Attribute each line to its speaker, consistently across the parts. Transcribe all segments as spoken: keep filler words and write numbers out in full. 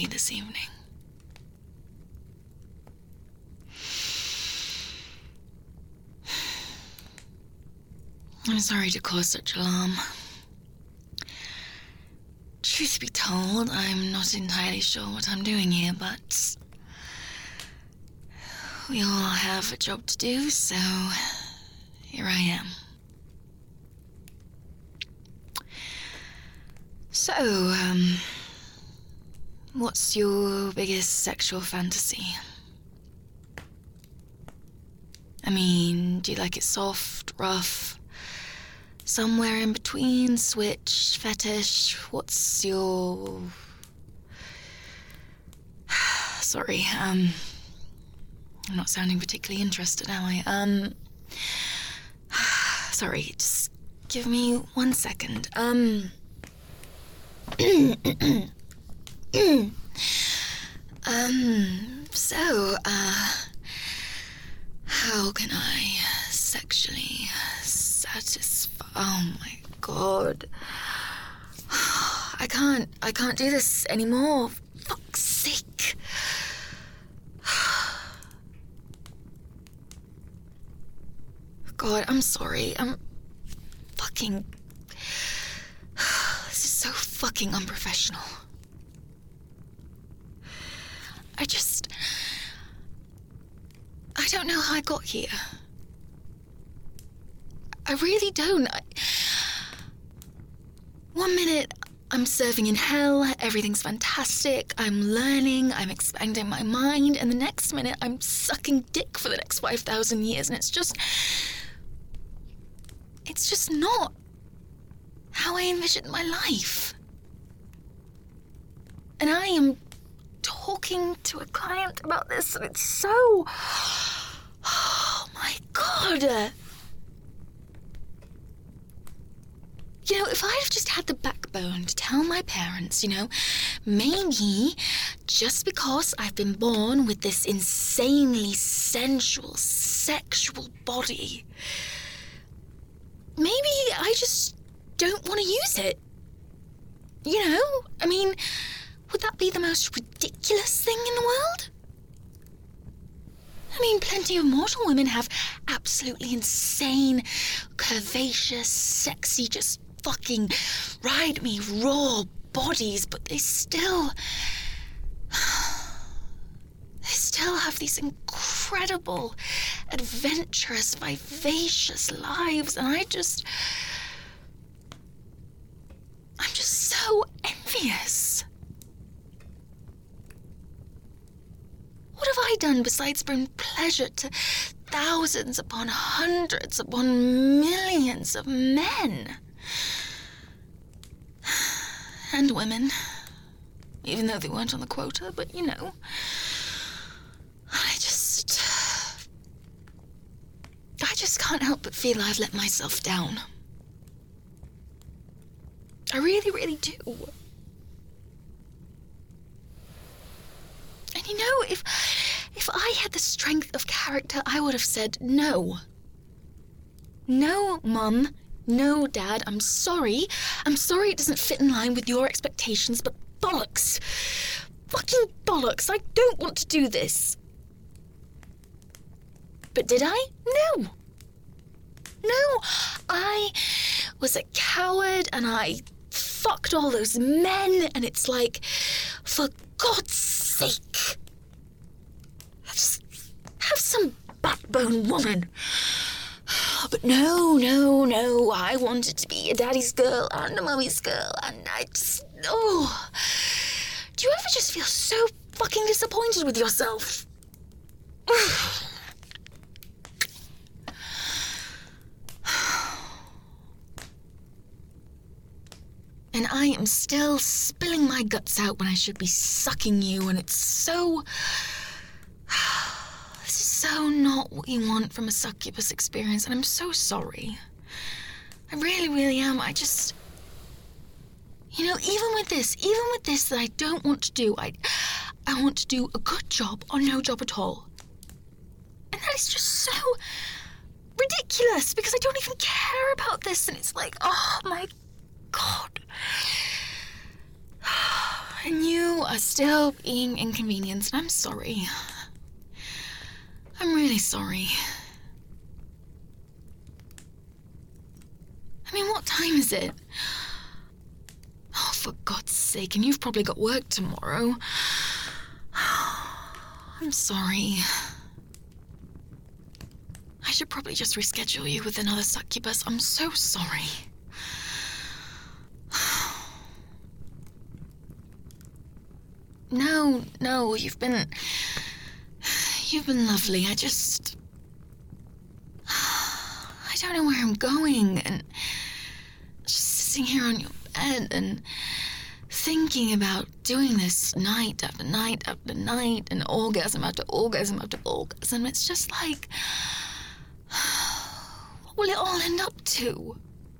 Speaker 1: me this evening. I'm sorry to cause such alarm. Truth be told, I'm not entirely sure what I'm doing here, but we all have a job to do, so here I am. So, um, what's your biggest sexual fantasy? I mean, do you like it soft, rough, somewhere in between, switch, fetish? What's your... Sorry, um, I'm not sounding particularly interested, am I? Um, sorry, just give me one second. Um, um, so, uh, how can I sexually satisfy... Oh my god. I can't, I can't do this anymore. Fuck's sake. God, I'm sorry. I'm fucking... This is so fucking unprofessional. I just... I don't know how I got here. I really don't. I... One minute, I'm serving in hell, everything's fantastic, I'm learning, I'm expanding my mind, and the next minute, I'm sucking dick for the next five thousand years, and it's just... It's just not how I envisioned my life. And I am talking to a client about this, and it's so... Oh my god! You know, if I'd have just had the backbone to tell my parents, you know, maybe just because I've been born with this insanely sensual, sexual body, maybe I just don't want to use it. You know? I mean, would that be the most ridiculous thing in the world? I mean, plenty of mortal women have absolutely insane, curvaceous, sexy, just fucking ride me raw bodies, but they still... They still have these incredible, adventurous, vivacious lives, and I just... I'm just so envious. What have I done besides bring pleasure to thousands upon hundreds upon millions of men? And women. Even though they weren't on the quota, but you know. I just... I just can't help but feel I've let myself down. I really, really do. And you know, if if I had the strength of character, I would have said no. No, Mum. No, Dad. I'm sorry. I'm sorry it doesn't fit in line with your expectations, but bollocks. Fucking bollocks. I don't want to do this. But did I? No. No. I was a coward and I fucked all those men, and it's like, for God's sake, just have some backbone, woman. But no, no, no, I wanted to be a daddy's girl and a mummy's girl, and I just, oh. Do you ever just feel so fucking disappointed with yourself? And I am still spilling my guts out when I should be sucking you, and it's so... This is so not what you want from a succubus experience, and I'm so sorry. I really, really am. I just... You know, even with this, even with this that I don't want to do, I, I want to do a good job or no job at all. And that is just so ridiculous, because I don't even care about this, and it's like, oh my God. And you are still being inconvenienced. I'm sorry. I'm really sorry. I mean, what time is it? Oh, for God's sake, and you've probably got work tomorrow. I'm sorry. I should probably just reschedule you with another succubus. I'm so sorry. No, no, you've been... You've been lovely. I just... I don't know where I'm going, and just sitting here on your bed and thinking about doing this night after night after night and orgasm after orgasm after orgasm. It's just like... What will it all end up to?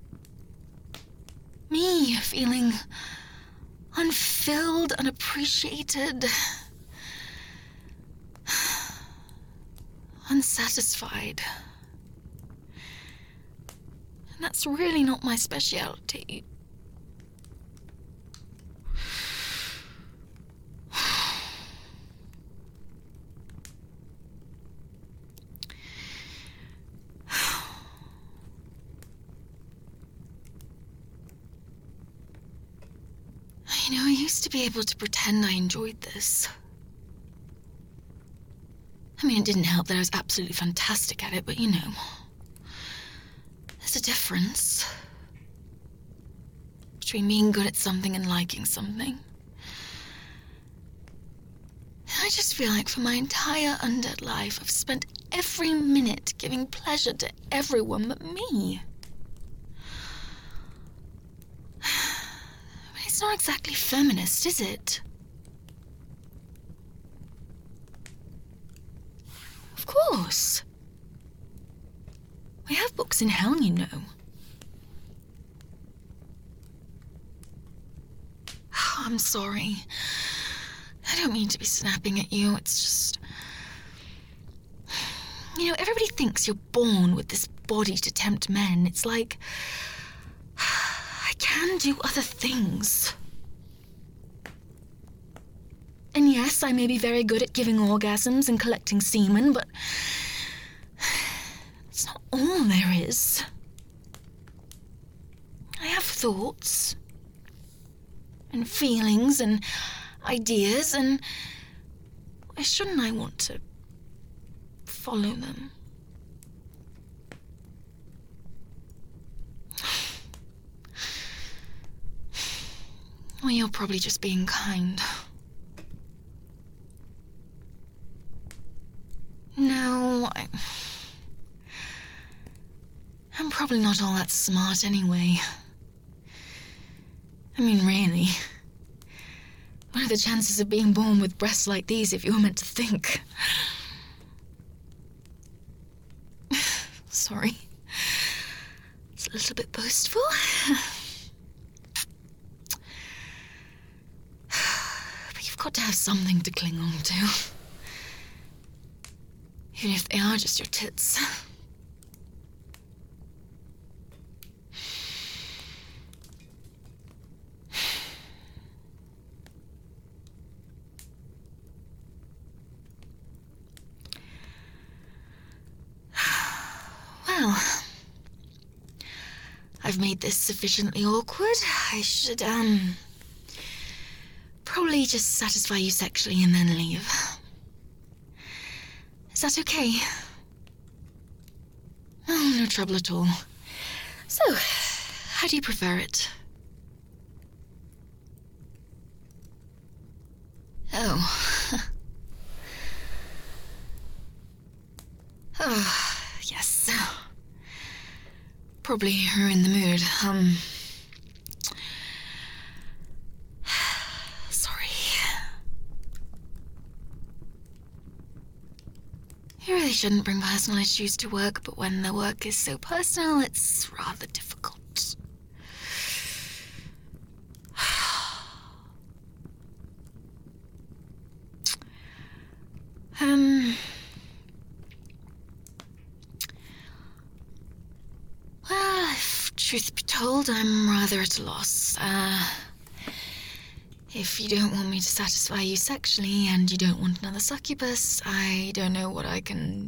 Speaker 1: Me feeling unfilled, unappreciated, unsatisfied. And that's really not my specialty. You know, I used to be able to pretend I enjoyed this. I mean, it didn't help that I was absolutely fantastic at it, but you know, there's a difference between being good at something and liking something. I just feel like for my entire undead life, I've spent every minute giving pleasure to everyone but me. It's not exactly feminist, is it? Of course. We have books in hell, you know. I'm sorry. I don't mean to be snapping at you, it's just... You know, everybody thinks you're born with this body to tempt men. It's like... I can do other things. And yes, I may be very good at giving orgasms and collecting semen, but it's not all there is. I have thoughts and feelings and ideas, and why shouldn't I want to follow them? Well, you're probably just being kind. No, I... I'm probably not all that smart anyway. I mean, really. What are the chances of being born with breasts like these if you were meant to think? Sorry. It's a little bit boastful. But you've got to have something to cling on to. Even if they are just your tits. Well, I've made this sufficiently awkward. I should, um, probably just satisfy you sexually and then leave. Is that okay? Oh, no trouble at all. So, how do you prefer it? Oh. Oh, yes. Probably you're in the mood. Um... You really shouldn't bring personal issues to work, but when the work is so personal, it's rather difficult. um... Well, if truth be told, I'm rather at a loss. Uh... If you don't want me to satisfy you sexually and you don't want another succubus, I don't know what I can...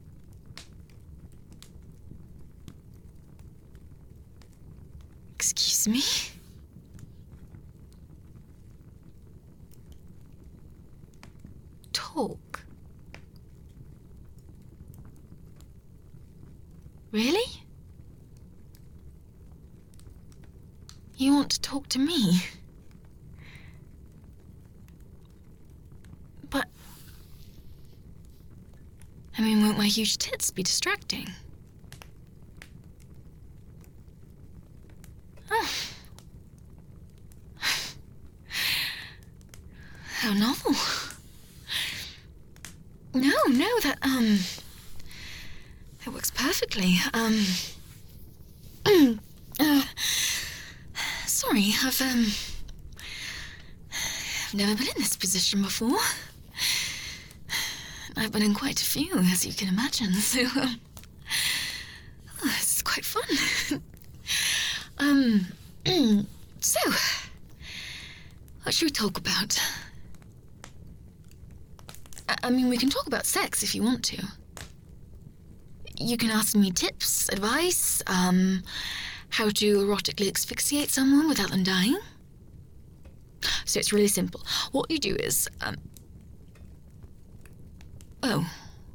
Speaker 1: Excuse me? Talk? Really? You want to talk to me? But... I mean, won't my huge tits be distracting? Oh. How novel. No, no, that, um... That works perfectly. Um... uh... Sorry, I've, um... I've never been in this position before. I've been in quite a few, as you can imagine, so, um... Oh, this is quite fun. um... So... What should we talk about? I, I mean, we can talk about sex if you want to. You can ask me tips, advice, um... how to erotically asphyxiate someone without them dying. So it's really simple. What you do is, um... Oh.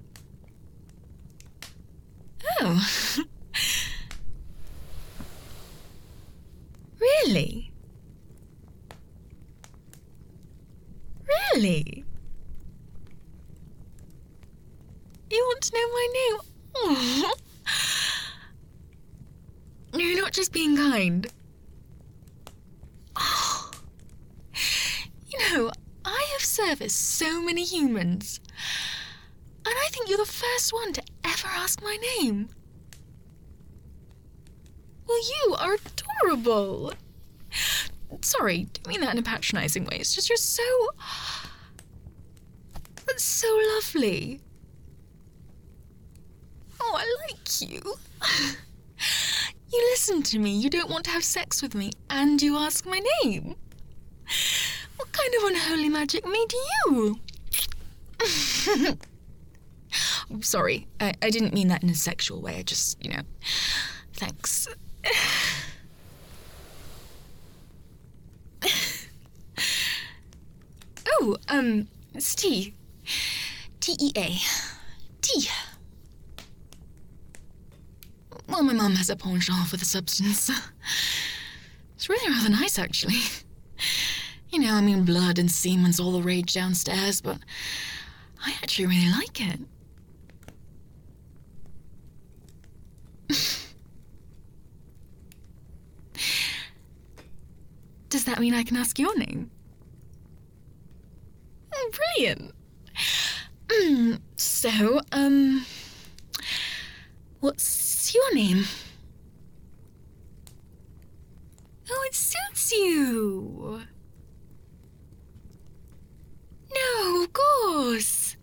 Speaker 1: Oh. Really? Really? You want to know my name? Oh. You're not just being kind. Oh. You know, I have serviced so many humans, and I think you're the first one to ever ask my name. Well, you are adorable. Sorry, don't mean that in a patronizing way. It's just you're so... That's so lovely. Oh, I like you. You listen to me, you don't want to have sex with me, and you ask my name. What kind of unholy magic made you? I'm sorry, I, I didn't mean that in a sexual way, I just, you know, thanks. Oh, um, it's tea. T E A. Tea. Well, my mum has a penchant for the substance. It's really rather nice, actually. You know, I mean, blood and semen's all the rage downstairs, but I actually really like it. Does that mean I can ask your name? Oh, brilliant. Mm, so, um... what's your name? Oh, it suits you. No, of course.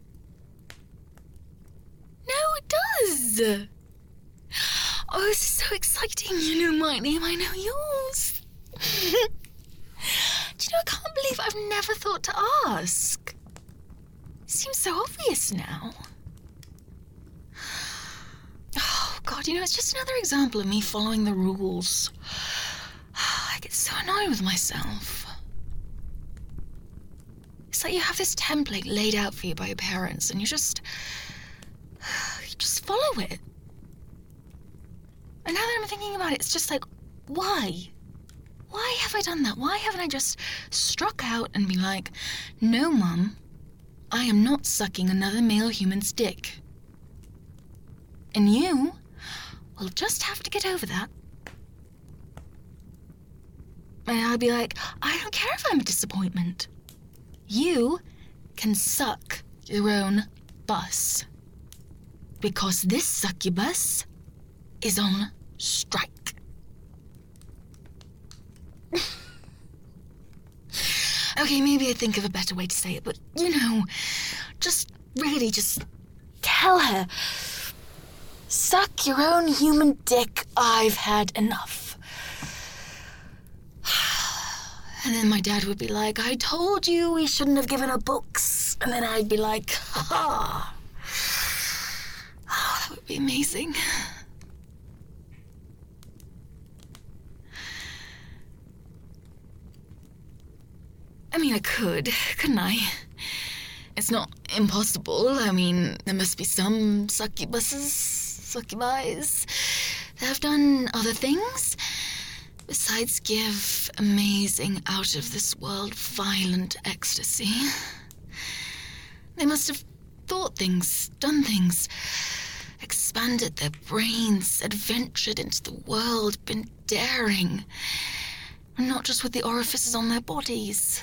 Speaker 1: No, it does. Oh, this is so exciting. You know my name, I know yours. Do you know, I can't believe I've never thought to ask. It seems so obvious now. Oh, God, you know, it's just another example of me following the rules. I get so annoyed with myself. It's like you have this template laid out for you by your parents, and you just... you just follow it. And now that I'm thinking about it, it's just like, why? Why have I done that? Why haven't I just struck out and been like, no, Mum, I am not sucking another male human's dick. And you will just have to get over that. And I'll be like, I don't care if I'm a disappointment. You can suck your own bus. Because this succubus is on strike. Okay, maybe I think of a better way to say it, but, you know, just really just tell her, suck your own human dick, I've had enough. And then my dad would be like, I told you we shouldn't have given her books. And then I'd be like, ha ha. Oh, that would be amazing. I mean, I could, couldn't I? It's not impossible. I mean, there must be some succubuses, succubis that have done other things besides give amazing, out-of-this-world, violent ecstasy. They must have thought things, done things, expanded their brains, adventured into the world, been daring, and not just with the orifices on their bodies.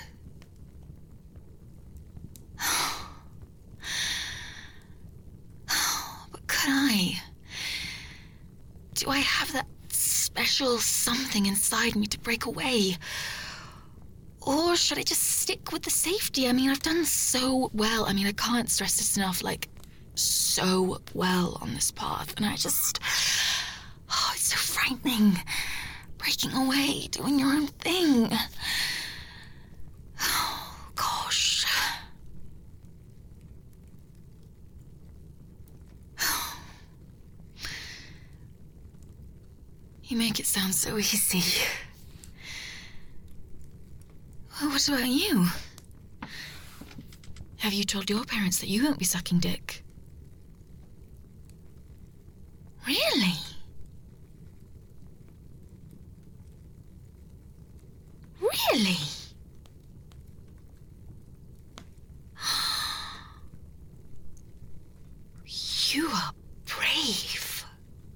Speaker 1: But could I? Do I have that special something inside me to break away? Or should I just stick with the safety? I mean, I've done so well. I mean, I can't stress this enough, like, so well on this path. And I just... Oh, it's so frightening. Breaking away, doing your own thing. Oh, gosh. You make it sound so easy. Well, what about you? Have you told your parents that you won't be sucking dick? Really? Really? You are brave.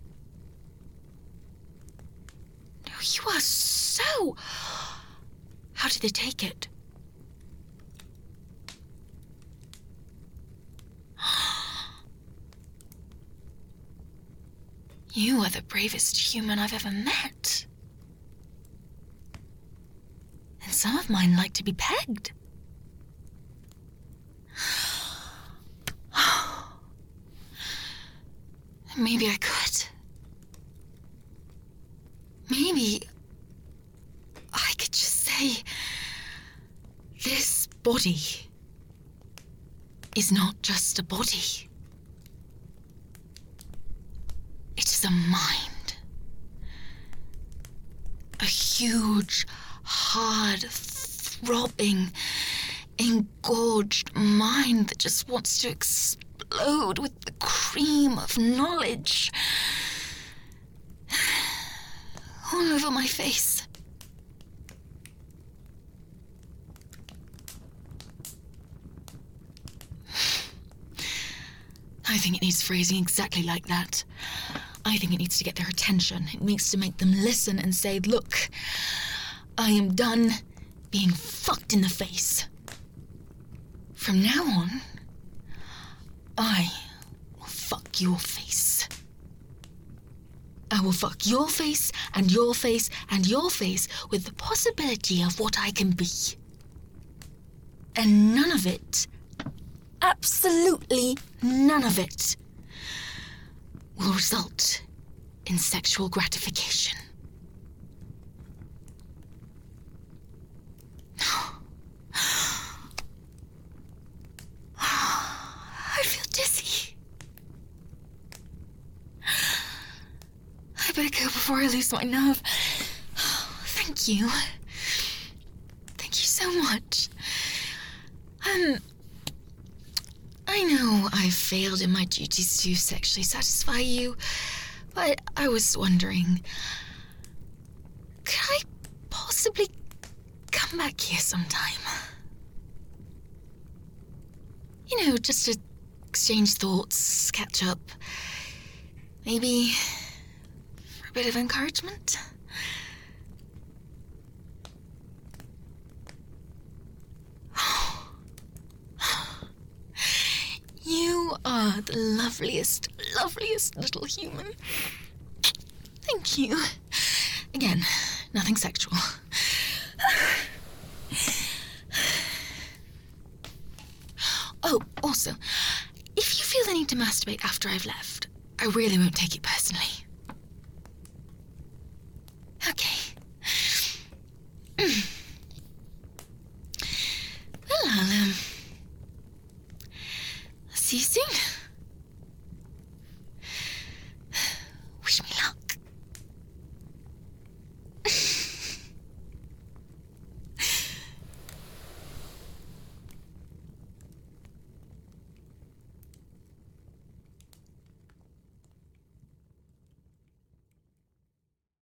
Speaker 1: No, you are so... How did they take it? You are the bravest human I've ever met. And some of mine like to be pegged. Maybe I could. Maybe I could just say, this body is not just a body. It is a mind. A huge, hard, throbbing, engorged mind that just wants to explode with the cream of knowledge all over my face. I think it needs phrasing exactly like that. I think it needs to get their attention. It needs to make them listen and say, look, I am done being fucked in the face. From now on, I will fuck your face. I will fuck your face and your face and your face with the possibility of what I can be. And none of it, absolutely none of it, will result in sexual gratification. I feel dizzy. I better go before I lose my nerve. Thank you. Thank you so much. Um, I know I've failed in my duties to sexually satisfy you, but I was wondering, could I possibly come back here sometime? You know, just to exchange thoughts, catch up, maybe for a bit of encouragement? You are the loveliest, loveliest little human. Thank you. Again, nothing sexual. Oh, also, if you feel the need to masturbate after I've left, I really won't take it personally. Okay. See you soon.